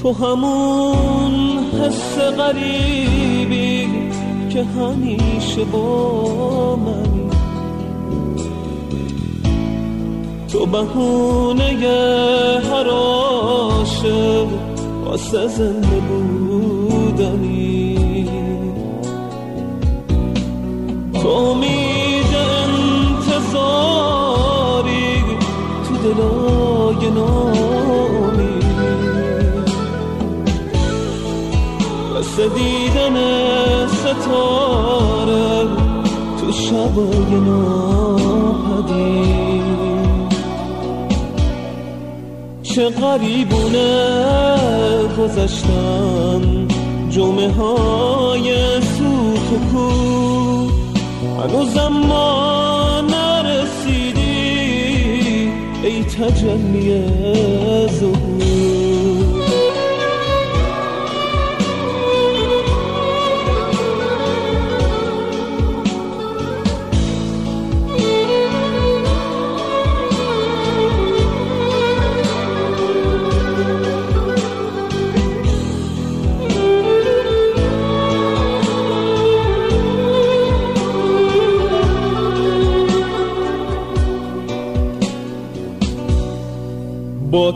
تو همون حس غریبی که همیشه با منی، تو بهونه هر عاشق واسه زنده بودنی، تو امید انتظاری تو دلای نامی، مثل دیدن ستاره تو شبای ناپدید. چه غریبونه گذشتن جمعه های سوت و کو، هنوزم ما نرسیدی ای تجلی ظهور. با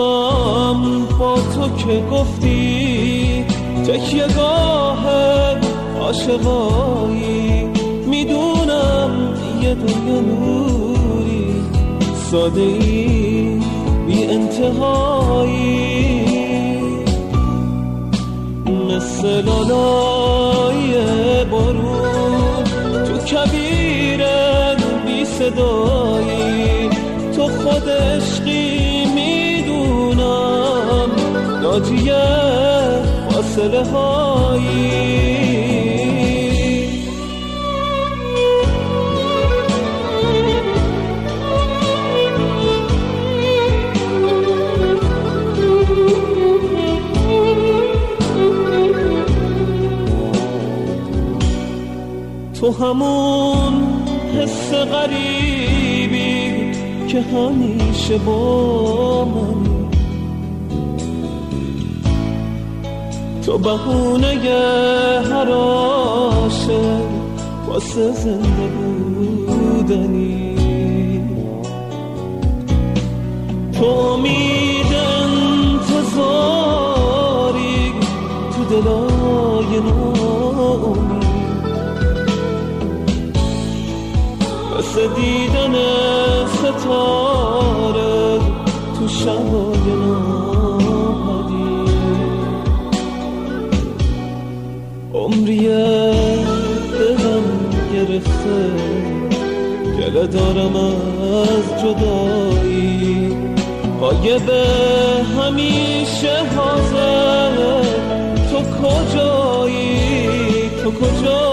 تو که گفتی تکیه گاه عاشقایی، میدونم یه دنیا نوری ساده ای بی انتهایی، مثل لالای بارون تو کبیر بی صدایی، تو خود عشقی ناجی فاصله هایی. تو همون حس غریبی که همیشه با منی، تو بهونه هر عاشق واسه زنده بودنی، تو امید انتظاری تو دلای نامی، واسه دیدن ستاره تو شبای ناپدید. عمریه دلم گرفته گله دارم از جدایی، غایب همیشه حاضر تو کجایی، تو کجایی.